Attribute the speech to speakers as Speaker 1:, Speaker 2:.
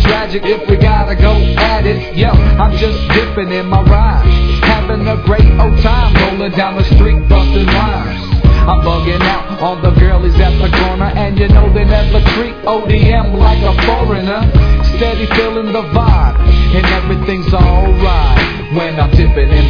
Speaker 1: tragic if we gotta go at it. Yo, I'm just dipping in my rhyme, having a great old time, rolling down the street, busting rhymes. I'm bugging out on the girlies at the corner, and you know they never treat ODM like a foreigner. Steady feeling the vibe, and everything's alright when I'm dipping in